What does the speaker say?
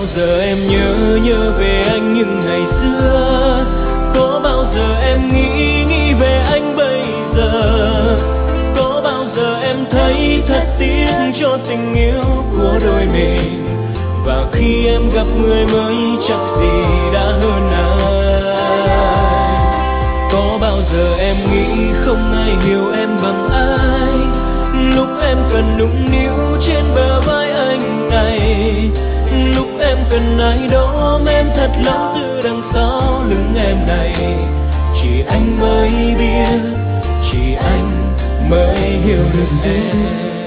giờ em nhớ về anh những ngày xưa? Có bao giờ em nghĩ về anh bây giờ? Có bao giờ em thấy thật tiếc cho tình yêu của đôi mình? Và khi em gặp người mới chắc gì đã hơn ai. Có bao giờ em nghĩ không ai hiểu em bằng ai? Lúc em cần nũng níu trên bờ vai anh này, lúc em cần ai đó ôm em thật lòng từ đằng sau lưng em này. Chỉ anh mới biết, chỉ anh mới hiểu được em.